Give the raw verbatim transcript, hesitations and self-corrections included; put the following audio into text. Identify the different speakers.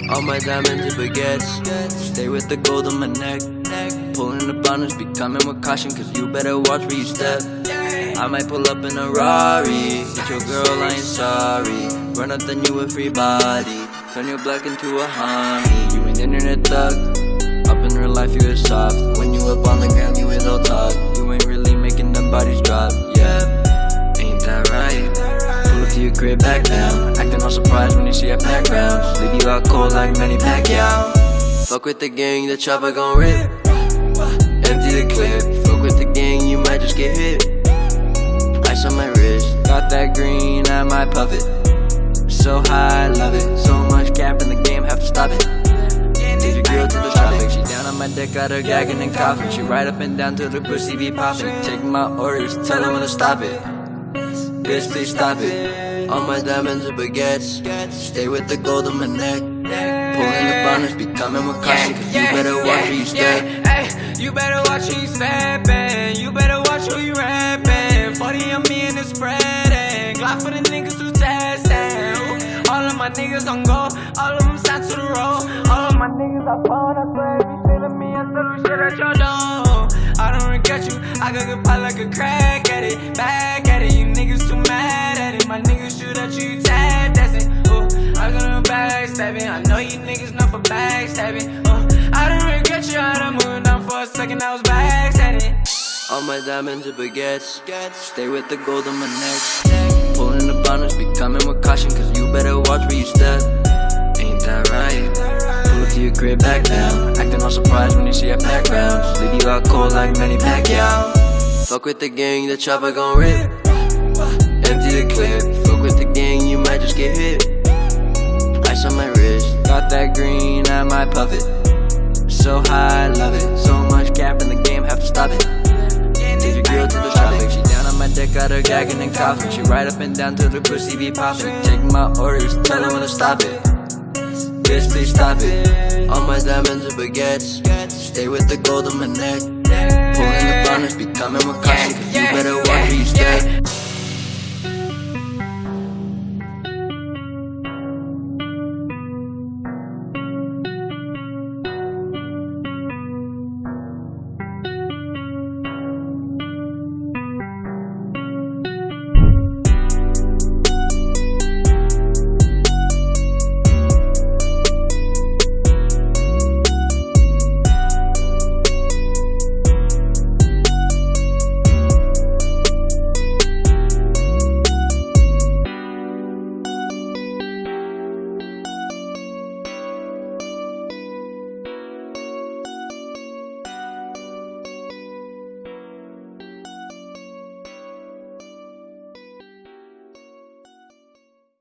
Speaker 1: All my diamonds and baguettes, stay with the gold on my neck. Pulling the bonus, be coming with caution, cause you better watch where you step. I might pull up in a Rari, get your girl, I ain't sorry. Run up then you a free body, turn your black into a homie. You an internet thug, up in real life you is soft. When you up on the ground you is all talk. You ain't really making them bodies drop, yeah. Ain't that right? Pull up to your crib, back down, acting all surprised when you see a background. Leave you out cold like Manny Pacquiao. Fuck with the gang, the chopper gon' rip. Empty the clip, fuck with the gang, you might just get hit. Ice on my wrist, got that green, I might puff it. So high, love it, so much cap in the game, have to stop it. Leave your girl to the tropics, she down on my dick, got her gagging and coughing. She right up and down till the pussy be popping. Take my orders, tell her when to stop it. Bitch, please stop it. All my diamonds and baguettes, stay with the gold on my neck. Pulling the bonus, be coming with caution, cause you better watch where you step.
Speaker 2: Hey, you better watch who you steppin', you better watch who you rappin'. Forty on me and it's spreading, Glock for the niggas who testin'. All of my niggas on go, all of them signed to the road. All of my niggas are phone, I swear if you feelin' me, I still do shit at your door. I don't regret you, I got good pot like a crack at it. Back at it, you niggas too mad at it. My niggas shoot at you, tap dancing. Ooh, I got no backstabbing, I know you niggas know for backstabbing. Uh, I don't regret you, I done moved on for a second, I was backstabbing.
Speaker 1: All my diamonds and baguettes, stay with the gold on my neck. Pulling the bonus, be coming with caution, cause you better watch where you step. Ain't that right? Pull up to your crib, back down, acting all surprised when you see a background. Leave you out cold like Manny Pacquiao. Fuck with the gang, the chopper gon' rip. Empty the clip, fuck with the gang, you might just get hit. Ice on my wrist, got that green, I might puff it. So high, love it, so much cap in the game, have to stop it. Leave your girl to the tropics, she down on my dick, got her gagging and coughing. She right up and down till the pussy be popping. Take my orders, tell her when to stop it. Bitch, please stop it. All my diamonds and baguettes, stay with the gold on my neck. Pulling the bonus, be coming with caution, cause you better watch where you step.